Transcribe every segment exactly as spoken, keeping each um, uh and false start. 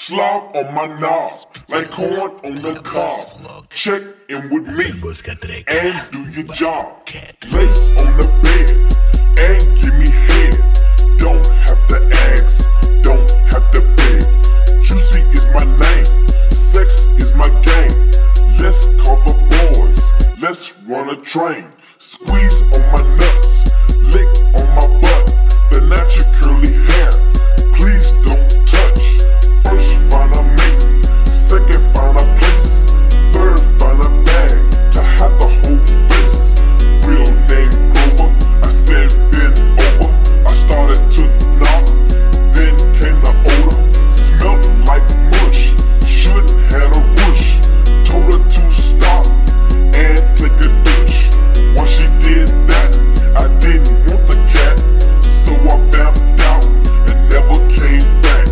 Slob on my knob, like corn on the cob. Check in with me and do your job. Lay on the bed and give me head. Don't have to ask, don't have to beg. Juicy is my name, sex is my game. Let's call the boys, let's run a train. Squeeze on my nuts, lick on my butt. The natural curly hair, please don't touch. First find a mate, second find a place, third find a bag to have the whole face. Real name Grover, I said bend over. I started to knock, then came the odor. Smelled like mush, shouldn't had a rush. Told her to stop and take a douche. Once she did that, I didn't want the cat, so I vamped out and never came back.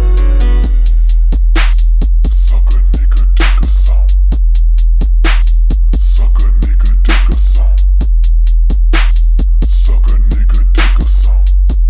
Suck a nigga, dick a song. Suck a nigga, dick a song. Suck a nigga, dick a song.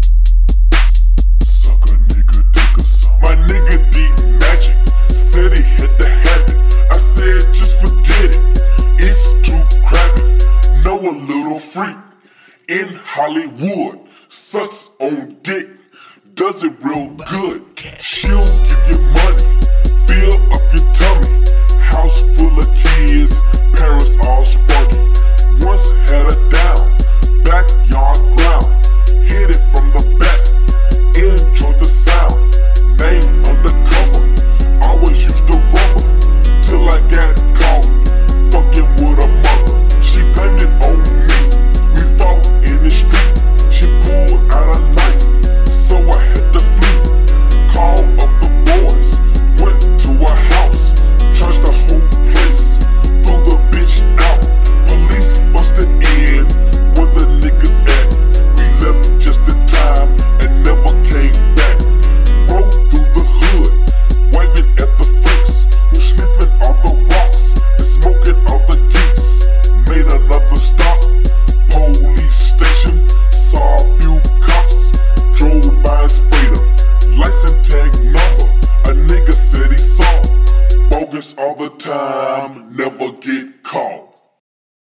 Suck a nigga, dick a song. My nigga did magic, said he hit the habit. I said just forget it, it's too crabby. Know a little freak in Hollywood, sucks on dick, does it real good. She'll give you money, fill up your tummy. House full of kids, parents all spunky. Once had her down, backyard ground. Hit it from the back, enjoy the sound. Name undercover, always used the rubber, till I got caught, fucking with a mother. She blamed it on me, we fought in the street. She pulled out a knife, so I had to flee. Called up the boys, went to her house, trashed the whole place, threw the bitch out. Police busted in, where the niggas at? We left just in time and never came back. Rode through the hood, waving at the freaks who sniffing all the rocks and smoking all the geeks. Made another stop, police station, saw a few cops, drove by and sprayed them. License tag number, a nigga said he saw. Bogus all the time.